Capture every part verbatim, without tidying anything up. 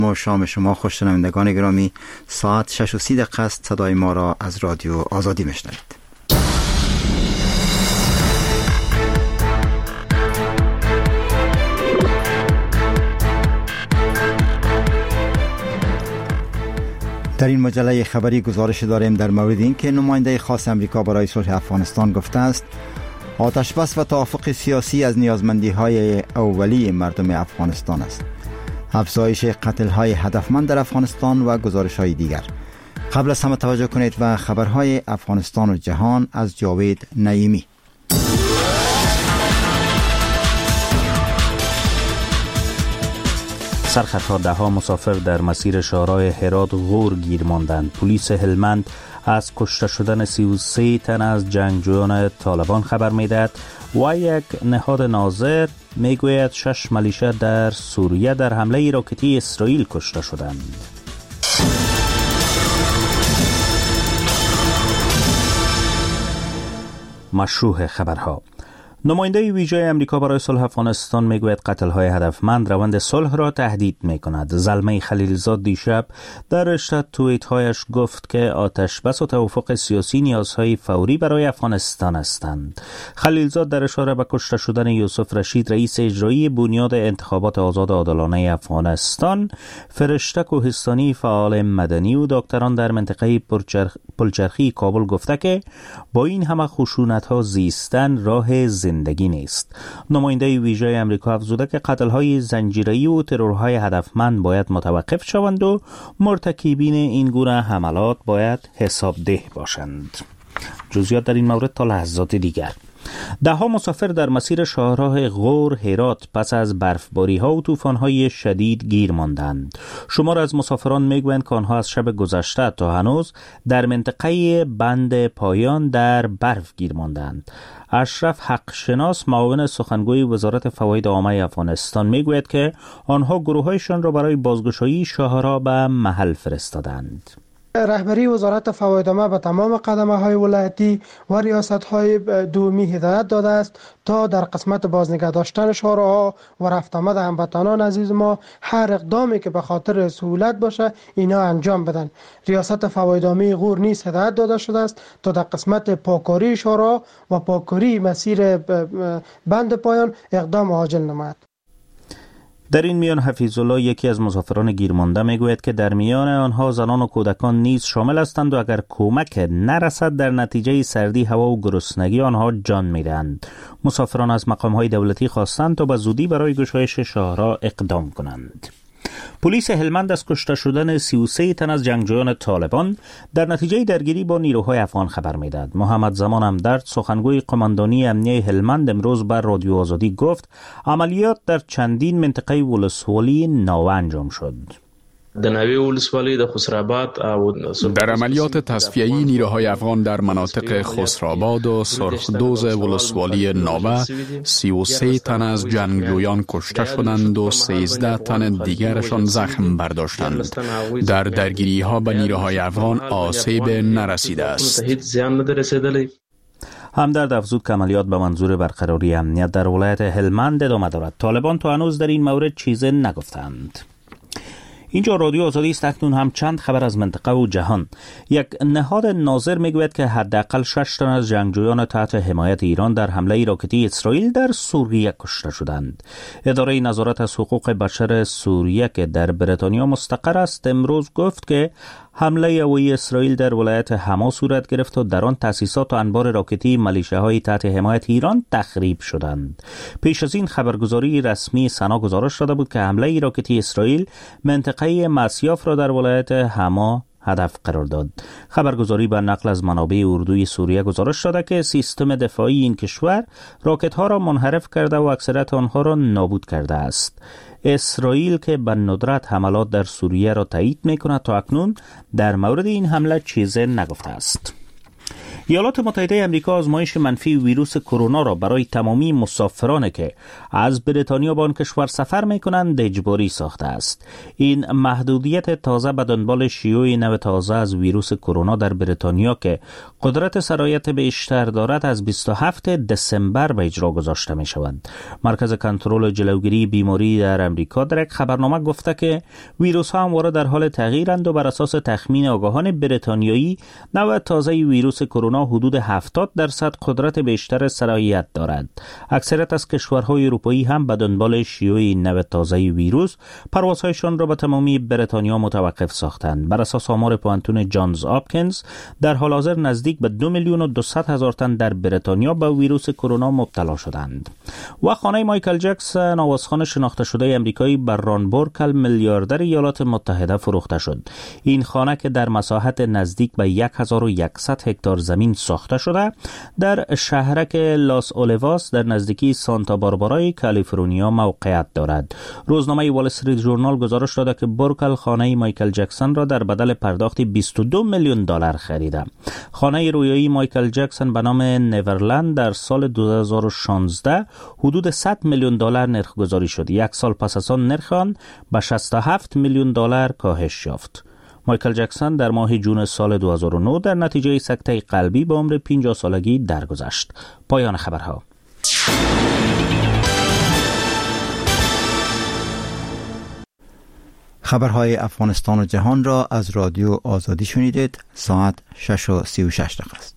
ما شام شما خوش شنوندگان گرامی. ساعت شش و سی دقیقه است. صدای ما را از رادیو آزادی میشنوید. در این مجله خبری گزارش داریم در مورد این که نماینده خاص امریکا برای صلح افغانستان گفته است آتش بس و توافق سیاسی از نیازمندی های اولیه مردم افغانستان است. افزایش قتل های هدفمند در افغانستان و گزارش های دیگر. قبل از همه توجه کنید و خبرهای افغانستان و جهان از جاوید نعیمی. سرخطها ده ها مسافر در مسیر شهرهای هرات غور گیر ماندند. پلیس هلمند از کشته شدن سی و سه تن از جنگجویان طالبان خبر میدهد و یک نهاد ناظر میگوید شش ملیشه در سوریه در حمله راکتی اسرائیل کشته شدند. مشروح خبرها. نماینده ویژه امریکا برای صلح افغانستان میگوید قتل‌های هدفمند روند صلح را تهدید می‌کند. زلمه خلیلزاد دیشب در رشته توییت‌هایش گفت که آتش بس و توافق سیاسی نیازهای فوری برای افغانستان هستند. خلیلزاد در اشاره به کشته شدن یوسف رشید رئیس اجرایی بنیاد انتخابات آزاد و عادلانه افغانستان، فرشته کوهستانی فعال مدنی و دکتران در منطقه پلچرخ... پلچرخی کابل گفته که با این همه خشونت‌ها زیستن راه زندگی نیست. نماینده ویژه امریکا افزوده که قتل‌های زنجیره‌ای و ترورهای هدفمند باید متوقف شوند و مرتکبین این گونه حملات باید حسابده باشند. جزئیات در این مورد تا لحظات دیگر. ده ها مسافر در مسیر شاهراه غور هرات پس از برفباری ها و طوفان های شدید گیر ماندند. شمار از مسافران میگویند که آنها از شب گذشته تا هنوز در منطقه بند پایان در برف گیر ماندند. اشرف حقشناس معاون سخنگوی وزارت فواید عامه افغانستان میگوید که آنها گروهایشان را برای بازگشایی شاهراه به محل فرستادند. رهبری وزارت فواید عامه به تمام قدمه های ولایتی و ریاست های دومی هدایت داده است تا در قسمت بازنگه داشتن شاهراه‌ها و رفت آمد هموطنان عزیز ما هر اقدامی که به خاطر سهولت باشه اینا انجام بدن. ریاست فواید عامه غور نیز هدایت داده شده است تا در قسمت پاکاری شاهراه و پاکاری مسیر بند پایان اقدام عاجل نماید. در این میان حفیظ الله یکی از مسافران گیرمانده میگوید که در میان آنها زنان و کودکان نیز شامل هستند و اگر کمک نرسد در نتیجه سردی هوا و گرسنگی آنها جان میدهند. مسافران از مقام‌های دولتی خواستند تا به زودی برای گشایش شاهراه اقدام کنند. پلیس هلمند از کشته شدن سی و سه تن از جنگجویان طالبان در نتیجه درگیری با نیروهای افغان خبر میدهد. محمد زمان همدرد سخنگوی قماندانی امنیه هلمند امروز بر رادیو آزادی گفت عملیات در چندین منطقه ولسوالی ناوه انجام شد. در عملیات تصفیه‌ای نیروهای افغان در مناطق خسرآباد و سرخدوز ولسوالی ناوه سی و سه تن از جنگجویان کشته شدند و سیزده تن دیگرشان زخم برداشتند. در درگیری ها به نیروهای افغان آسیب نرسیده است. همدرد افزود که عملیات به منظور برقراری امنیت در ولایت هلمند ادامه دارد. طالبان تا هنوز در این مورد چیزی نگفتند. اینجا رادیو آزادی است. اکنون هم چند خبر از منطقه و جهان. یک نهاد ناظر میگوید که حداقل شش تن از جنگجویان تحت حمایت ایران در حمله راکتی اسرائیل در سوریه کشته شدند. اداره نظارت از حقوق بشر سوریه که در بریتانیا مستقر است امروز گفت که حمله هوایی اسرائیل در ولایت حما صورت گرفت و در آن تأسیسات و انبار راکتی ملیشه‌های تحت حمایت ایران تخریب شدند. پیش از این خبرگزاری رسمی سنا گزارش داده بود که حمله راکتی اسرائیل منطقه مسیاف را در ولایت حما هدف قرار داد. خبرگزاری با نقل از منابع اردوی سوریه گزارش داده که سیستم دفاعی این کشور راکت‌ها را منحرف کرده و اکثریت آنها را نابود کرده است. اسرائیل که به ندرت حملات در سوریه را تایید می‌کند تا اکنون در مورد این حمله چیزی نگفته است. ایالات متحده آمریکا آزمایش منفی ویروس کرونا را برای تمامی مسافرانی که از بریتانیا به آن کشور سفر می‌کنند اجباری ساخته است. این محدودیت تازه به دنبال شیوع نو تازه از ویروس کرونا در بریتانیا که قدرت سرایت بیشتر دارد از بیست و هفتم دسامبر به اجرا گذاشته می‌شود. مرکز کنترل جلوگیری بیماری در آمریکا در یک خبرنامه گفته که ویروس‌ها همواره در حال تغییرند و بر اساس تخمین آگاهان بریتانیایی نو تازه ویروس کرونا حدود هفتاد درصد قدرت بیشتر سرایت دارد. اکثریت از کشورهای اروپایی هم به دنبال شیوع این نو تازه ویروس پروازهایشان را به تمامی بریتانیا متوقف ساختند. بر اساس آمار پوانتون جانز آپکینز در حال حاضر نزدیک به دو میلیون و دویست هزار تن در بریتانیا به ویروس کرونا مبتلا شدند. و خانه مایکل جکسون، آوازخوان شناخته شده آمریکایی، بر ران بورکل میلیاردر ایالات متحده فروخته شد. این خانه که در مساحت نزدیک به هزار و صد هکتار زمین ساخته شده در شهرک لاس اولیواس در نزدیکی سانتا باربارای کالیفرنیا موقعیت دارد. روزنامه وال استریت ژورنال گزارش داده که بورکل خانه مایکل جکسون را در بدل پرداخت بیست و دو میلیون دلار خریده. خانه رویایی مایکل جکسون به نام نیورلند در سال دو هزار و شانزده حدود صد میلیون دلار نرخ گذاری شد. یک سال پس از آن نرخ آن به شصت و هفت میلیون دلار کاهش یافت. مایکل جکسون در ماه جون سال دو هزار و نه در نتیجه سکته قلبی به عمر پنجاه سالگی درگذشت. پایان خبرها. خبرهای افغانستان و جهان را از رادیو آزادی شنیدید. ساعت شش و سی و شش دقیقه است.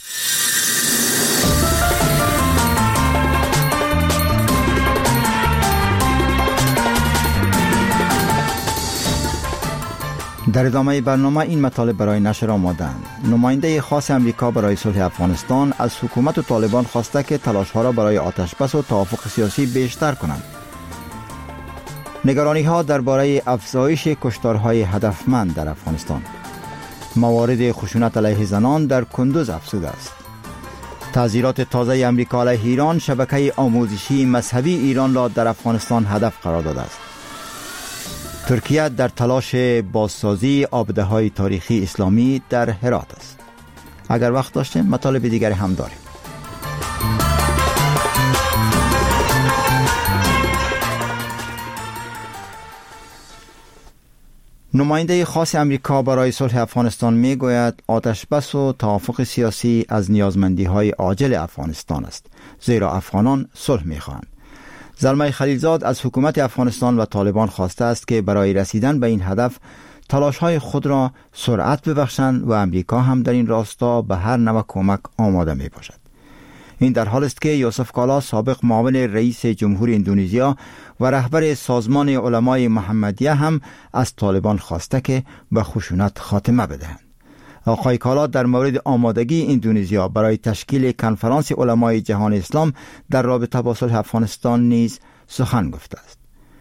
در ادامه برنامه این مطالب برای نشر آماده‌اند. نماینده خاص امریکا برای صلح افغانستان از حکومت و طالبان خواسته که تلاش‌ها را برای آتش‌بس و توافق سیاسی بیشتر کنند. نگرانی‌ها درباره افزایش کشتارهای هدفمند در افغانستان. موارد خشونت علیه زنان در کندوز افزوده است. تعزیرات تازه امریکا علیه ایران شبکه آموزشی مذهبی ایران را در افغانستان هدف قرار داده است. ترکیه در تلاش بازسازی آبده‌های تاریخی اسلامی در هرات است. اگر وقت داشتیم مطالب دیگری هم داریم. نماینده خاص امریکا برای صلح افغانستان می گوید آتش‌بس و توافق سیاسی از نیازمندی‌های عاجل افغانستان است، زیرا افغانان صلح می خواهند. زلمه خلیلزاد از حکومت افغانستان و طالبان خواسته است که برای رسیدن به این هدف تلاش‌های خود را سرعت ببخشند و امریکا هم در این راستا به هر نوع کمک آماده می باشد. این در حال است که یوسف کالا، سابق معاون رئیس جمهور اندونزیا و رهبر سازمان علمای محمدیه، هم از طالبان خواسته که به خشونت خاتمه بدهند. آقای کالا در مورد آمادگی اندونزیا برای تشکیل کنفرانس علمای جهان اسلام در رابطه با صلح افغانستان نیز سخن گفته است.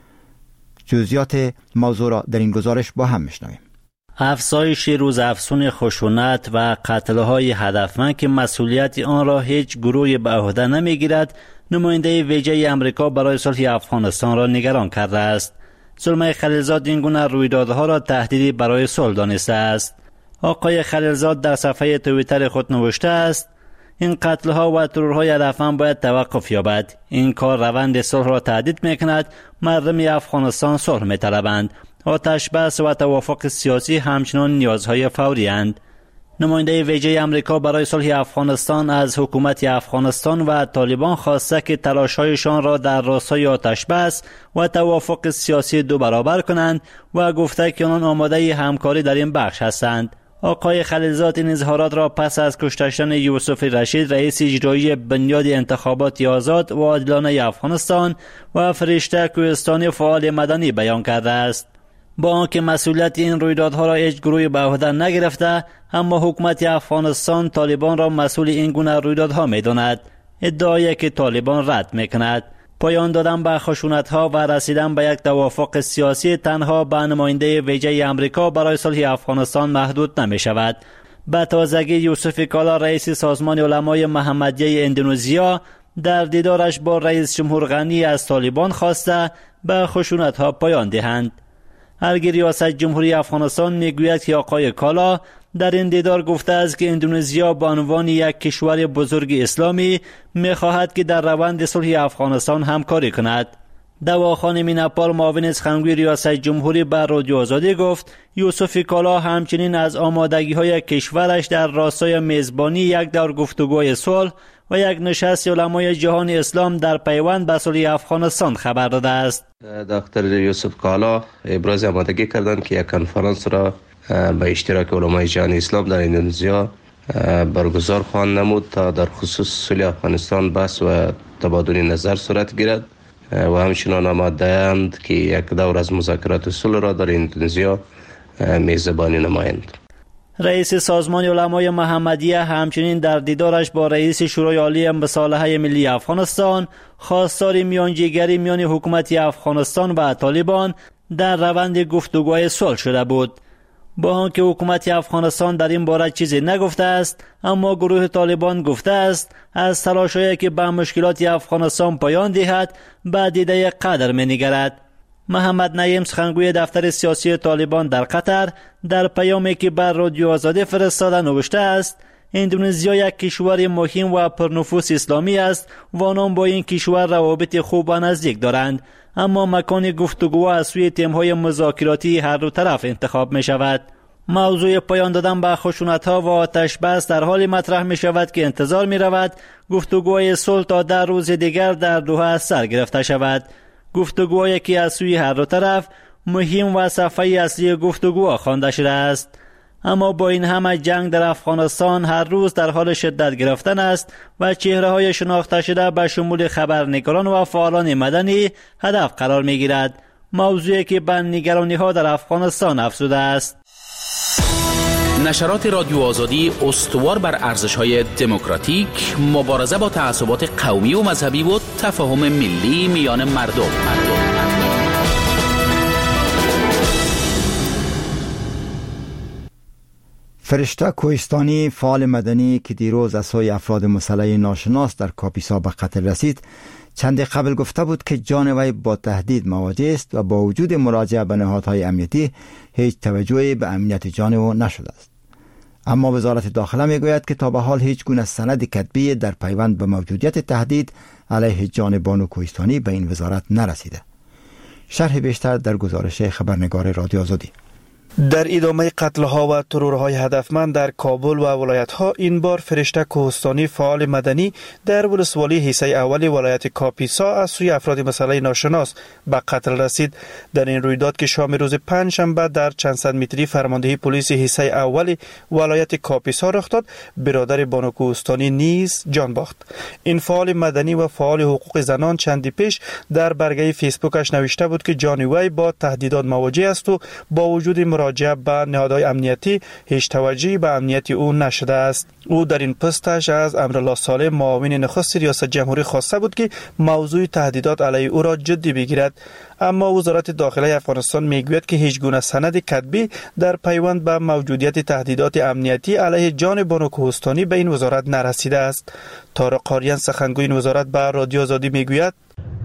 جزئیات موضوع را در این گزارش با هم میشنویم. افزایش روزافزون خشونت و قتل‌های هدفمند که مسئولیت آن را هیچ گروهی به عهده نمی‌گیرد، نماینده ویژه آمریکا برای صلح افغانستان را نگران کرده است. زلمه خلیلزاد این گونه رویدادها را تهدیدی برای صلح دانسته است. آقای خلیلزاد در صفحه توییتر خود نوشته است: این قتل‌ها و ترورهای هدفمند باید توقف یابد. این کار روند صلح را تهدید می‌کند. مردم افغانستان صلح می‌طلبند. آتش بس و توافق سیاسی همچنان نیازهای فوری اند. نماینده ویژه آمریکا برای صلح افغانستان از حکومت افغانستان و طالبان خواسته که تلاش‌هایشان را در راستای آتش بس و توافق سیاسی دو برابر کنند و گفته که آنان آماده همکاری در این بخش هستند. آقای خلیلزاد این اظهارات را پس از کشته شدن یوسف رشید، رئیس اجرایی بنیاد انتخابات آزاد و عادلانه افغانستان، و فرشته کوهستانی فعال مدنی بیان کرده است. با آنکه مسئولیت این رویدادها را هیچ گروهی به عهده نگرفته، اما حکومت افغانستان طالبان را مسئول این گونه رویدادها می‌داند. ادعایی که طالبان رد می‌کند. پایان دادن به خشونت‌ها و رسیدن به یک توافق سیاسی تنها به نماینده ویژه آمریکا برای صلح افغانستان محدود نمی‌شود. به تازگی یوسف کالا، رئیس سازمان علمای محمدیه اندونزیا، در دیدارش با رئیس جمهور غنی از طالبان خواسته به خشونت‌ها پایان دهند. الگی ریاست جمهوری افغانستان میگوید که آقای کالا در این دیدار گفته است که اندونزیا به عنوان یک کشور بزرگ اسلامی می‌خواهد که در روند صلح افغانستان همکاری کند. دواخان میناپال معاون سخنگوی ریاست جمهوری بر رادیو آزادی گفت یوسف کالا همچنین از آمادگی‌های کشورش در راستای میزبانی یک دور گفتگوی صلح و یک نشست علمای جهان اسلام در پیوند به صلح افغانستان خبر داده است. دکتر یوسف کالا ابراز آمادگی کردند که یک کنفرانس را به اشتراک علمای جهان اسلام در اندونزیا برگزار خواهند نمود تا در خصوص صلح افغانستان بحث و تبادل نظر صورت گیرد و همچنان آماده‌اند که یک دور از مذاکرات صلح را در اندونزیا میزبانی نمایند. رئیس سازمان علمای محمدیه همچنین در دیدارش با رئیس شورای عالی مصالحه ملی افغانستان خواستار میانجیگری میان حکومت افغانستان و طالبان در روند گفتگوهای صلح شده بود. با آنکه حکومت افغانستان در این باره چیزی نگفته است، اما گروه طالبان گفته است از تلاش‌هایی که به مشکلات افغانستان پایان دهد به دیده قدر می‌نگرد. محمد نعیم سخنگوی دفتر سیاسی طالبان در قطر در پیامی که بر رادیو آزادی فرستاده نوشته است اندونزیا یک کشور مهم و پرنفوذ اسلامی است و آنان با این کشور روابط خوب و نزدیک دارند، اما مکان گفتگو از سوی تیم‌های مذاکراتی هر دو طرف انتخاب می شود. موضوع پایان دادن به خشونت‌ها و آتش بس در حال مطرح می شود که انتظار می رود گفتگوهای صلح تا در روز دیگر در دوحه سر گرفته شود. گفتگوهایی که از سوی هر دو طرف مهم و صفحه اصلی گفتگوها خوانده شده است. اما با این همه جنگ در افغانستان هر روز در حال شدت گرفتن است و چهره‌های شناخته شده به شمول خبرنگاران و فعالان مدنی هدف قرار می‌گیرد، موضوعی که به نگرانی‌ها در افغانستان افزوده است. نشرات رادیو آزادی استوار بر ارزش‌های دموکراتیک، مبارزه با تعصبات قومی و مذهبی و تفاهم ملی میان مردم. مردم. فرشته کوهستانی فعال مدنی که دیروز از سوی افراد مسلح ناشناس در کاپیسا به قتل رسید چند قبل گفته بود که جان وی با تهدید مواجه است و با وجود مراجعه به نهادهای امنیتی هیچ توجهی به امنیت جان او نشده است. اما وزارت داخله میگوید که تا به حال هیچ گونه سند کتبی در پیوند به موجودیت تهدید علیه جان بانو کوهستانی به این وزارت نرسیده. شرح بیشتر در گزارش خبرنگار رادیو آزادی. در ادامه قتل‌ها و ترورهای هدفمند در کابل و ولایت‌ها این بار فرشته کوهستانی فعال مدنی در ولسوالی حصه اول ولایت کاپیسا از سوی افراد مسلح ناشناس به قتل رسید. در این رویداد که شام روز پنجشنبه در چند صد متری فرماندهی پلیس حصه اول ولایت کاپیسا رخ داد، برادر بانو کوهستانی نیز جان باخت. این فعال مدنی و فعال حقوق زنان چندی پیش در برگه فیسبوکش نوشته بود که جان وی با تهدیدات مواجه است و با وجود مراجعه به نهادهای امنیتی هیچ توجهی به امنیت او نشده است. او در این پستش از امرالله صالح معاون نخست ریاست جمهوری خواسته بود که موضوع تهدیدات علیه او را جدی بگیرد، اما وزارت داخله افغانستان میگوید که هیچ گونه سند کتبی در پیوند به موجودیت تهدیدات امنیتی علیه جان بانو کوهستانی به این وزارت نرسیده است. طارق قاریان سخنگوی این وزارت به رادیو آزادی میگوید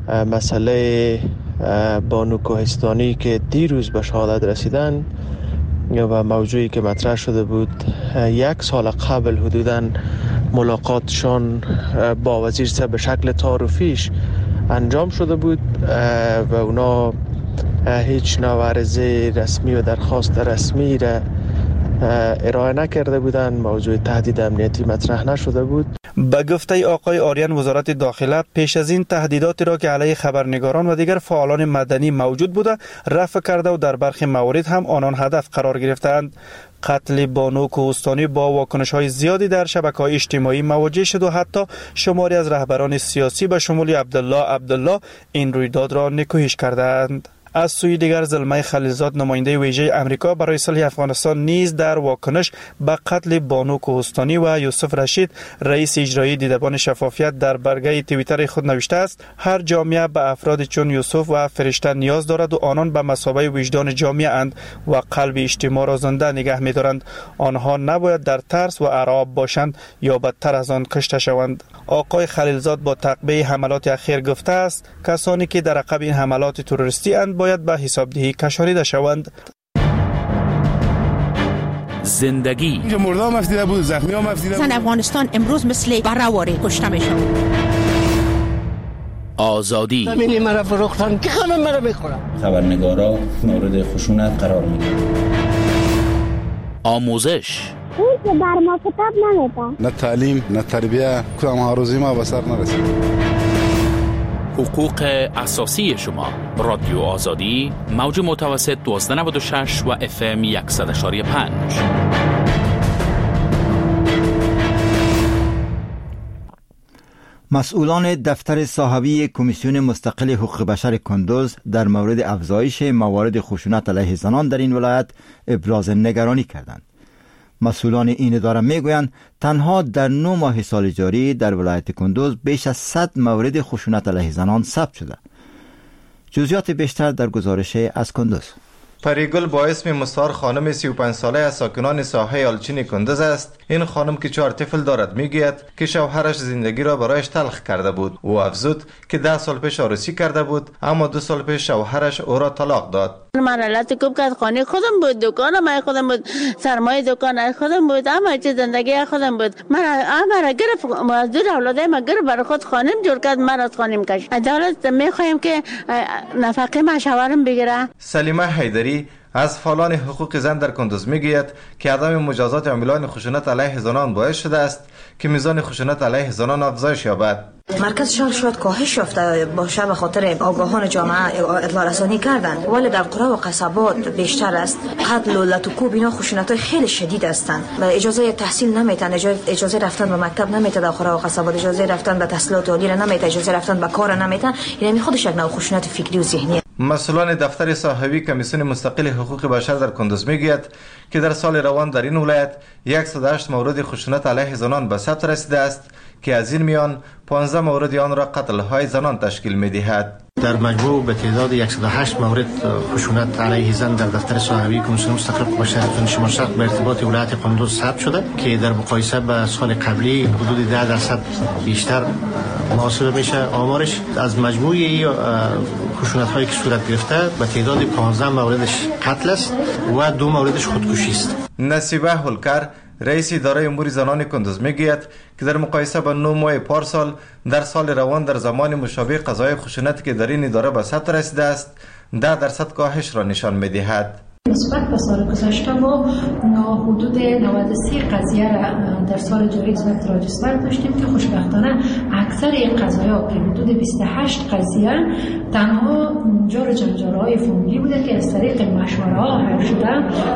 مسئله بانو کوهستانی که دیروز به شهادت رسیدن و موضوعی که مطرح شده بود یک سال قبل حدوداً ملاقاتشان با وزیر صاحب به شکل تعارفیش انجام شده بود و اونا هیچ نوع عرضه رسمی و درخواست رسمی را ارائه نکرده بودند. موضوع تهدید امنیتی مطرح نشده بود. به گفته آقای آریان وزارت داخله پیش از این تهدیداتی را که علیه خبرنگاران و دیگر فعالان مدنی موجود بوده رفع کرده و در برخی موارد هم آنان هدف قرار گرفتند. قتل بانو کوهستانی با واکنش‌های زیادی در شبکه‌های اجتماعی مواجه شد و حتی شماری از رهبران سیاسی به شمول عبدالله عبدالله این رویداد را نکوهش کردند. از سوی دیگر زلمه خلیلزاد نماینده ویژه امریکا برای صلح افغانستان نیز در واکنش به قتل بانو کوهستانی و یوسف رشید رئیس اجرایی دیدبان شفافیت در برگه توییتر خود نوشته است هر جامعه به افراد چون یوسف و فرشته نیاز دارد و آنان به مثابه وجدان جامعه اند و قلب اجتماع را زنده نگه می‌دارند. آنها نباید در ترس و ارعاب باشند یا بدتر از آن کشته شوند. آقای خلیلزاد با تعقیب حملات اخیر گفته است کسانی که در عقب این حملات تروریستی اند باید به حسابدهی کشانیده شوند. زندگی مردم مفتیده بود، زخمی ها مفتیده بود. زن افغانستان امروز مثل برهواری کشته میشن. آزادی زمینی مرا فروختن که همه مرا میخورن. خبرنگارا مورد خشونت قرار میگیرن. آموزش اون که بر ما کتاب نمیده. نه تعلیم نه تربیه، کدام ها روزی ما به سر نرسید. حقوق اساسی شما. رادیو آزادی موج متوسط دوازده نود و شش و اف ام صد و یک و پنج. مسئولان دفتر صاحبی کمیسیون مستقل حقوق بشر کندوز در مورد افزایش موارد خشونت علیه زنان در این ولایت ابراز نگرانی کردند. مسئولان این اداره میگویند تنها در نه ماه سال جاری در ولایت کندوز بیش از صد مورد خشونت علیه زنان ثبت شده. جزئیات بیشتر در گزارش از کندوز. پریگل با اسم مستعار خانم سی و پنج ساله از ساکنان ساحه آلچین کندوز است. این خانم که چهار طفل دارد میگوید که شوهرش زندگی را برایش تلخ کرده بود. او افزود که ده سال پیش عروسی کرده بود، اما دو سال پیش شوهرش او را طلاق داد. من علت کوب کرد، خانه خودم بود، دکان من خودم بود، سرمایه دکان خودم بود، اما چه زندگی خودم بود. من اما گرفت از دور اولاده من گرفت برای خود خانم جور کرد، من از خانم کش. عدالت میخوایم که نفقه من شوهرم بگیره. سلیمه حیدری از فعالان حقوق زن در کندوز میگوید که عدم مجازات عاملان خشونت علیه زنان باعث شده است که میزان خشونت علیه زنان افزایش یابد. مرکز شهر شاید کاهش یافته باشه به خاطر آگاهان جامعه اطلاع رسانی کردند، ولی در قرى و قصبات بیشتر است. قتل و لطوکوب اینا خشونت‌های خیلی شدید هستند و اجازه تحصیل نمیتن، اجازه رفتن به مکتب نمیتن، در قرى و قصبات اجازه رفتن به تحصیلات عالی نمیتن، اجازه رفتن به کار نمیتن. یعنی خودش یک نوع خشونت فکری و ذهنی. مسئولان دفتر صاحبی کمیسیون مستقل حقوق بشر در کندوز میگوید که در سال روان در این ولایت صد و هشت مورد خشونت علیه زنان به ثبت رسیده است که از این میان پانزده مورد آن را قتل های زنان تشکیل می‌دهد. در مجموع به تعداد صد و هشت مورد خشونت علیه زن در دفتر صاحبی کمیسیون مستقل حقوق بشر شمال شرق به ارتباط ولایت کندوز ثبت شده که در مقایسه با سال قبلی حدود ده درصد بیشتر محاسبه میشه. آمارش از مجموع خشونت هایی که صورت گرفته به تعداد پانزده موردش قتل است و دو موردش خودکشی است. نصیبه هولکر رئیس اداره امور زنان کندوز میگوید که در مقایسه با نه ماه پارسال در سال روان در زمان مشابه قضای خشونت که در این اداره به ثبت رسیده است ده درصد کاهش را نشان میدهد. نسبت به سال گذشته ما حدود نود و سه قضیه را در سال جاری صورت راجستر داشتیم که خوشبختانه اکثر این قضایا که حدود بیست و هشت قضیه تنها جار جنجال‌های فامیلی بوده که از طریق مشوره ها حل شده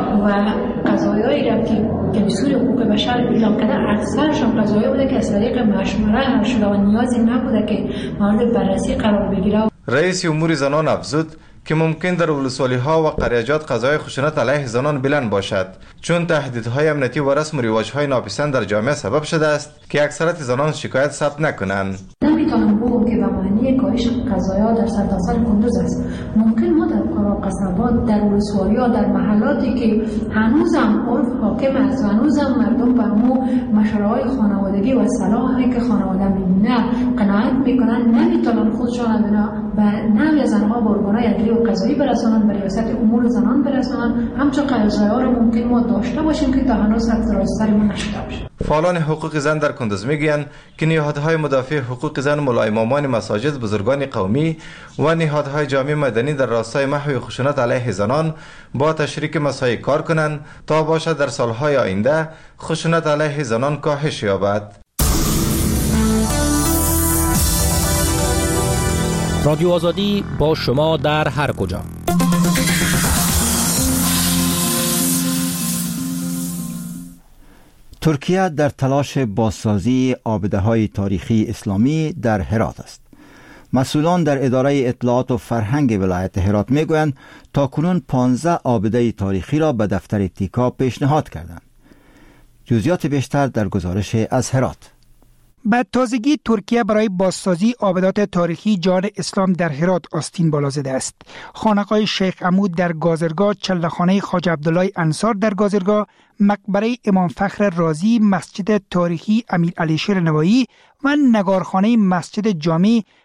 و قضایایی را که کمیسیون حقوق بشر اعلام کرده اکثرشان قضایا بوده که از طریق مشوره حل شده و نیازی نبوده که مورد بررسی قرار بگیره. رئیس امور زنان افزود که ممکن در ولسوالی ها و قریجات قضای خشونت علیه زنان بلند باشد، چون تهدیدهای امنیتی و رسم و رواج‌های ناپسند در جامعه سبب شده است که اکثریت زنان شکایت ثبت نکنند. نمیتونم بگم که به معنی کاهش قضایا در سرتاسر کندوز است. ممکن ما در قرى قصبات در ولسوالی ها در محلاتی که هنوزم عرف حاکم است و هنوزم مردم به مو مشوره‌های خانوادگی و صلاحی که خانواده می‌بینه قناعت میکنن، نمیتونن خودشان به نوع زنها به ارگان‌های عدلی و قضایی برسانند، به ریاست امور زنان برسانند. همچون قضایا را ممکن ما داشته باشیم که تا هنوز سر ما نشده باشه. فعالان حقوق زن در کندوز میگویند که نهادهای مدافع حقوق زن، ملا امامان مساجد، بزرگان قومی و نهادهای جامعه مدنی در راستای محو خشونت علیه زنان با تشریک مساعی کار کنند تا باشد در سالهای آینده خشونت علیه زنان کاهش یابد. رادیو آزادی با شما در هر کجا. ترکیه در تلاش بازسازی آبده‌های تاریخی اسلامی در هرات است. مسئولان در اداره اطلاعات و فرهنگ ولایت هرات میگویند تاکنون پانزده آبده تاریخی را به دفتر تیکا پیشنهاد کردند. جزئیات بیشتر در گزارش از هرات. به تازگی ترکیه برای بازسازی آبدات تاریخی جان اسلام در هرات آستین بالا زده است. خانقاه شیخ عمود در گازرگاه، چله‌خانه خواجه عبدالله انصار در گازرگاه، مقبره امام فخر رازی، مسجد تاریخی امیر علی شیر نوایی و نگارخانه مسجد جامی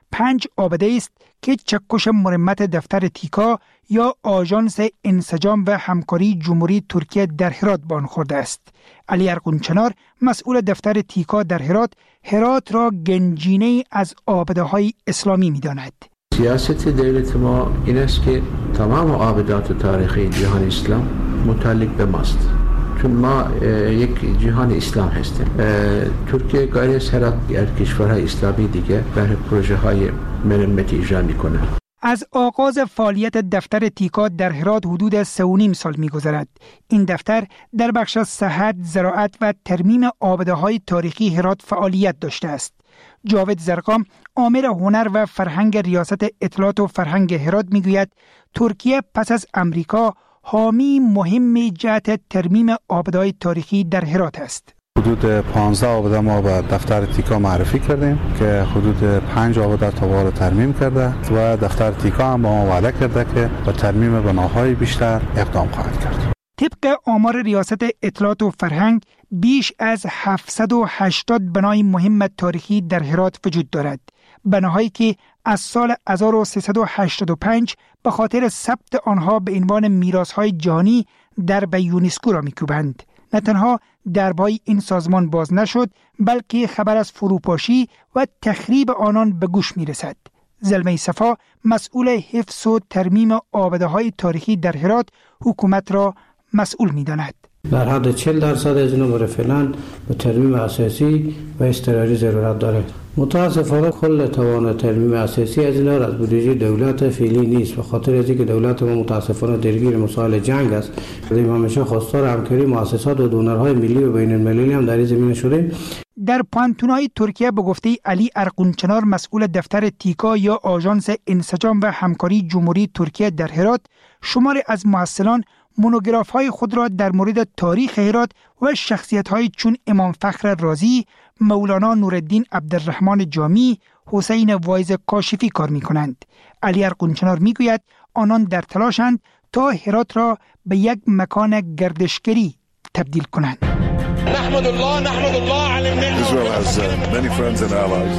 پنج عابده است که چکش مرمت دفتر تیکا یا آژانس انسجام و همکاری جمهوری ترکیه در هرات به آن خورده است. علی ارغونچنار مسئول دفتر تیکا در هرات، هرات را گنجینه از عابده های اسلامی می داند. سیاست دولت ما این است که تمام عابدات تاریخی جهان اسلام متعلق به ماست، چون ما یک جهان اسلام هستیم. ترکیه غیر از هرات در کشورهای اسلامی دیگه برای پروژه های مرمت اجرا میکنه. از آغاز فعالیت دفتر تیکا در هرات حدود سه و نیم سال می‌گذرد. این دفتر در بخش صحت، زراعت و ترمیم عابده‌های تاریخی هرات فعالیت داشته است. جاوید زرقام، آمر هنر و فرهنگ ریاست اطلاعات و فرهنگ هرات میگوید ترکیه پس از امریکا حامی مهم جهت ترمیم عابده‌های تاریخی در هرات است. حدود پانزده عابده ما به دفتر تیکا معرفی کردیم که حدود پنج عابده تا رو ترمیم کرده و دفتر تیکا هم با ما وعده کرده که به ترمیم بناهای بیشتر اقدام خواهد کرد. طبق آمار ریاست اطلاعات و فرهنگ بیش از هفتصد و هشتاد بنای مهم تاریخی در هرات وجود دارد. بناهایی که از سال هزار و سیصد و هشتاد و پنج به خاطر ثبت آنها به عنوان میراث‌های جهانی درب یونسکو را می‌کوبند. نه تنها دربای این سازمان باز نشد، بلکه خبر از فروپاشی و تخریب آنان به گوش می‌رسد. زلمه صفا، مسئول حفظ و ترمیم عابده‌های تاریخی در هرات، حکومت را مسئول می‌داند. در حد چهل درصد از این امور فعلا به ترمیم اساسی و اضطراری ضرورت دارد. متاسفانه کل توان ترمیم اساسی از این از بودجه دولت فعلی نیست، به خاطر از اینکه دولت ما متاسفانه درگیر مسائل جنگ است. ما همیشه خواستار همکاری مؤسسات و دونرهای ملی و بین المللی هم در این زمینه شدیم. در پانتون‌های ترکیه به گفته علی ارغونچنار، مسئول دفتر تیکا یا آژانس انسجام و همکاری جمهوری ترکیه در هرات، شماری از محصلان مونوگراف های خود را در مورد تاریخ هرات و شخصیت های چون امام فخر رازی، مولانا نورالدین عبدالرحمن جامی، حسین وایز کاشفی کار می کنند. علی ارغونچنار می گوید آنان در تلاشند تا هرات را به یک مکان گردشگری تبدیل کنند. نحمد الله نحمد الله علی النعمة. Israel has uh, many friends and allies.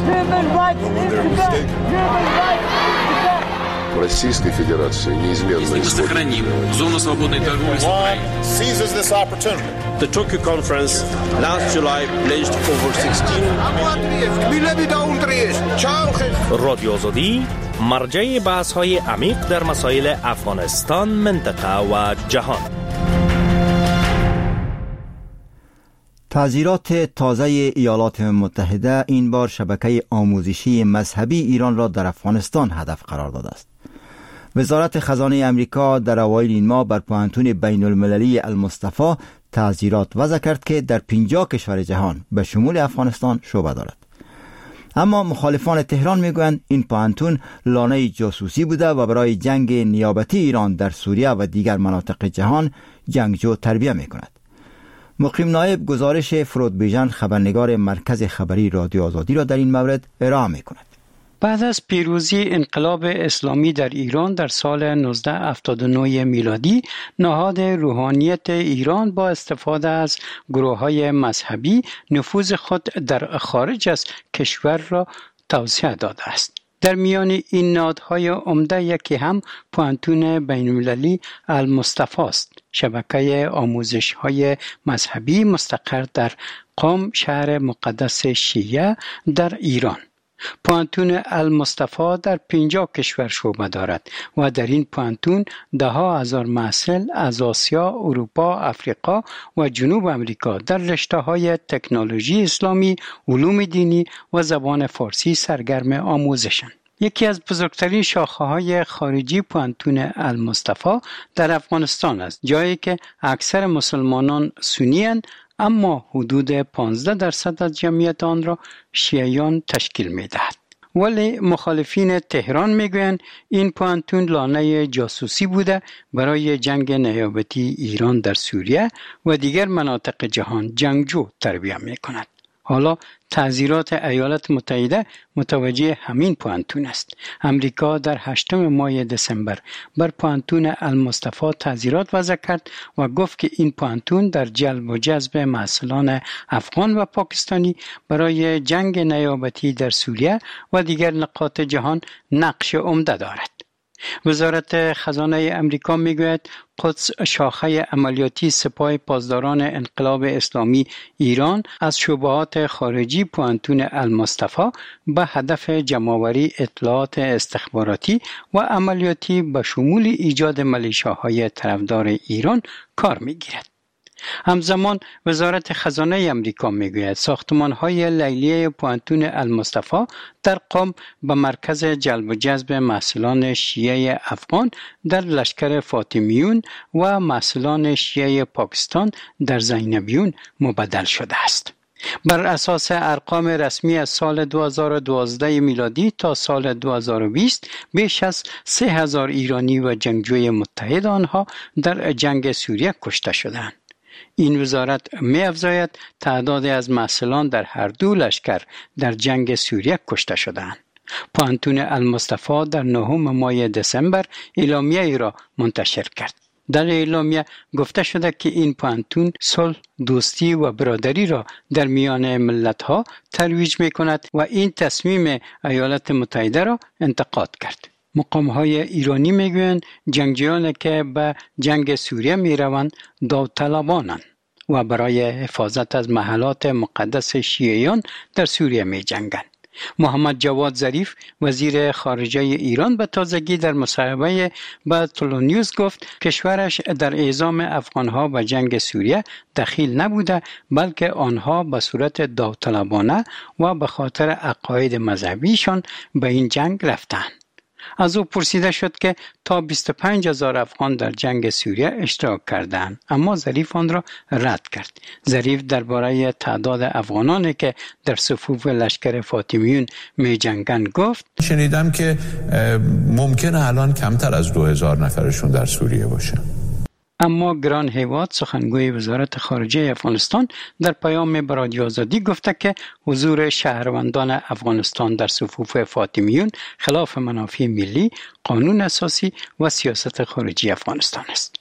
When they're mistaken. Российской Федерации неизменно Если мы сохраним зону свободной торговли с Украиной. Seizes this opportunity. The Tokyo conference last July pledged over sixteen رادیو آزادی مرجع بحث‌های عمیق در مسائل افغانستان، منطقه و جهان. تعزیرات تازه ایالات متحده این بار شبکه آموزشی مذهبی ایران را در افغانستان هدف قرار داده است. وزارت خزانه امریکا در اوایل این ماه بر پوهنتون بین المللی المصطفی تعزیرات وضع کرد که در پنجاه کشور جهان به شمول افغانستان شعبه دارد. اما مخالفان تهران میگویند این پوهنتون لانه جاسوسی بوده و برای جنگ نیابتی ایران در سوریه و دیگر مناطق جهان جنگجو تربیه میکند. مقیم نایب گزارش فرود بیژن، خبرنگار مرکز خبری رادیو آزادی، را در این مورد ارائه میکند. بعد از پیروزی انقلاب اسلامی در ایران در سال نوزده هفتاد و نه میلادی، نهاد روحانیت ایران با استفاده از گروه‌های مذهبی نفوذ خود در خارج از کشور را توسعه داده است. در میان این نهادهای عمده یکی هم پوهنتون بین‌المللی المصطفی است، شبکه آموزش‌های مذهبی مستقر در قم، شهر مقدس شیعه در ایران. پوهنتون المصطفی در پنجاه کشور شعبه دارد و در این پوهنتون ده ها هزار محصل از آسیا، اروپا، افریقا و جنوب امریکا در رشته‌های تکنولوژی اسلامی، علوم دینی و زبان فارسی سرگرم آموزشند. یکی از بزرگترین شاخه‌های خارجی پوهنتون المصطفی در افغانستان است، جایی که اکثر مسلمانان سنی اند، اما حدود پانزده درصد از جمعیت آن را شیعیان تشکیل می‌دهد. ولی مخالفین تهران میگویند این پوهنتون لانه جاسوسی بوده برای جنگ نیابتی ایران در سوریه و دیگر مناطق جهان جنگجو تربیت می‌کند. حالا تعزیرات ایالات متحده متوجه همین پوانتون است. امریکا در هشتم ماه دسامبر بر پوانتون المصطفی تعزیرات وضع کرد و گفت که این پوانتون در جلب و جذب محصلان افغان و پاکستانی برای جنگ نیابتی در سوریه و دیگر نقاط جهان نقش عمده دارد. وزارت خزانه امریکا میگوید قدس شاخه عملیاتی سپاه پاسداران انقلاب اسلامی ایران از شبهات خارجی پوانتون المصطفی به هدف جمع‌آوری اطلاعات استخباراتی و عملیاتی به شمول ایجاد ملیشه‌های طرفدار ایران کار میگیرد. همزمان وزارت خزانه امریکا میگوید ساختمان‌های لیلیه پوانتون المصطفی در قم به مرکز جلب و جذب محصلان شیعه افغان در لشکر فاطمیون و محصلان شیعه پاکستان در زینبیون مبدل شده است. بر اساس ارقام رسمی از سال دو هزار و دوازده میلادی تا سال دو هزار و بیست بیش از سه هزار ایرانی و جنگجوی متحد آنها در جنگ سوریه کشته شدند. این وزارت می افزاید تعداد از محصلان در هر دو لشکر در جنگ سوریه کشته شدند. پوانتون المصطفی در نهم ماه دسامبر اعلامیه ای را منتشر کرد. در اعلامیه گفته شده که این پوانتون صلح، دوستی و برادری را در میان ملت‌ها ترویج می‌کند و این تصمیم ایالات متحده را انتقاد کرد. مقام‌های ایرانی میگویند جنگجویانی که به جنگ سوریه میروند داوطلبانند و برای حفاظت از محلات مقدس شیعیان در سوریه میجنگند. محمد جواد ظریف وزیر خارجه ایران به تازگی در مصاحبه با تولونیوس گفت کشورش در اعزام افغانها به جنگ سوریه دخیل نبوده بلکه آنها به صورت داوطلبانه و به خاطر عقاید مذهبیشان به این جنگ رفتند. از او پرسیده شد که تا بیست و پنج هزار افغان در جنگ سوریه اشتراک کردند، اما ظریف آن را رد کرد. ظریف درباره تعداد افغانانی که در صفوف لشکر فاطمیون می جنگند گفت شنیدم که ممکنه الان کمتر از دو هزار نفرشون در سوریه باشه. اما گران هیواد سخنگوی وزارت خارجه افغانستان در پیام به رادیو آزادی گفته که حضور شهروندان افغانستان در صفوف فاطمیون خلاف منافع ملی، قانون اساسی و سیاست خارجی افغانستان است.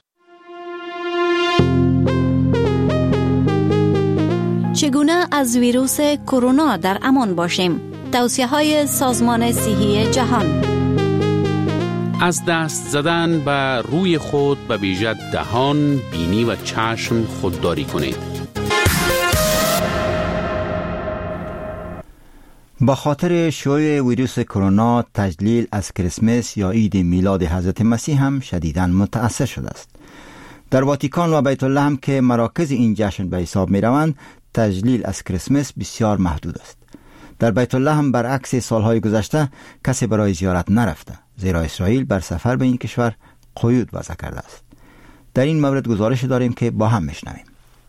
چگونه از ویروس کرونا در امان باشیم؟ توصیه‌های سازمان صحی جهان. از دست زدن به روی خود به ویژه دهان، بینی و چشم خودداری کنید. با خاطر شیوع ویروس کرونا تجلیل از کریسمس یا عید میلاد حضرت مسیح هم شدیداً متأثر شده است. در واتیکان و بیت الله هم که مراکز این جشن به حساب می روند، تجلیل از کریسمس بسیار محدود است. در بیت الله هم برعکس سالهای گذشته کسی برای زیارت نرفته، زیرا اسرائیل بر سفر به این کشور قیود وضع کرده است. در این مورد گزارش داریم که با هم میشنویم.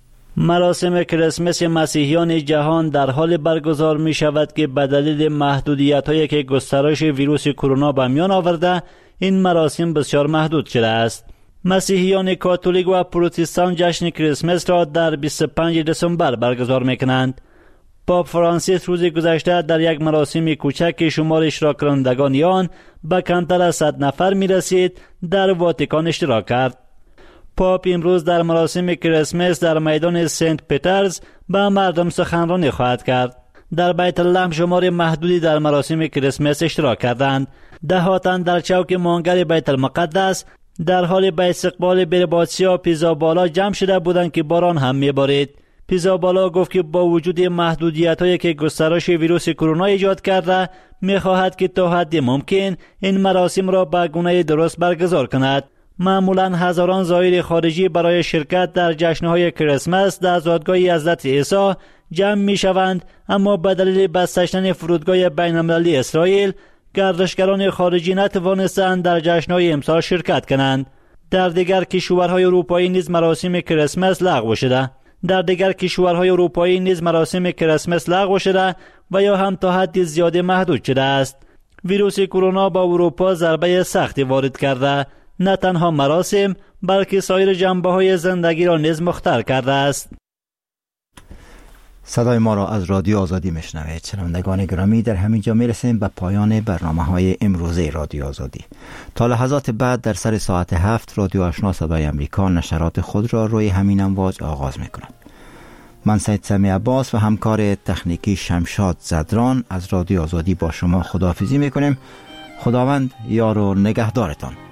مراسم کریسمس مسیحیان جهان در حال برگزار می شود که به دلیل محدودیت‌هایی که گسترش ویروس کرونا به میان آورده، این مراسم بسیار محدود شده است. مسیحیان کاتولیک و پروتستان جشن کریسمس را در بیست و پنجم دسامبر برگزار می‌کنند. پاپ فرانسیس روز گذشته در یک مراسم کوچک که شمار اشتراک کنندگان آن به کمتر از صد نفر می رسید در واتیکان اشتراک کرد. پاپ امروز در مراسم کریسمس در میدان سنت پیترز به مردم سخنرانی خواهد کرد. در بیت الله شمار محدودی در مراسم کریسمس اشتراک کردند. ده تن در چوک مانگر بیت المقدس در حال به استقبال برباتسیا پیزا بالا جمع شده بودند که باران هم میبارید. پیزا بالا گفت که با وجود محدودیت‌هایی که گسترش ویروس کرونا ایجاد کرده، می‌خواهد که تا حد ممکن این مراسم را به گونه درست برگزار کند. معمولاً هزاران زائر خارجی برای شرکت در جشن‌های کریسمس در زادگاه حضرت عیسی جمع می‌شوند، اما به دلیل بسته شدن فرودگاه بین‌المللی اسرائیل، گردشگران خارجی نتوانستند در جشن‌های امسال شرکت کنند. در دیگر کشورهای اروپایی نیز مراسم کریسمس لغو شده. در دیگر کشورهای اروپایی نیز مراسم کریسمس لغو شده و یا هم تا حد زیاد محدود شده است. ویروس کرونا با اروپا ضربه سختی وارد کرده، نه تنها مراسم بلکه سایر جنبه‌های زندگی را نیز مختل کرده است. صدای ما را از رادیو آزادی میشنوید. شنوندگان گرامی، در همین جا میرسیم به پایان برنامه های امروزه رادیو آزادی. تا لحظات بعد در سر ساعت هفت رادیو آشنا صدای امریکا نشرات خود را روی همین امواج آغاز میکند. من سید سمی عباس و همکار تکنیکی شمشاد زدران از رادیو آزادی با شما خداحافظی میکنیم. خداوند یار و نگهدارتان.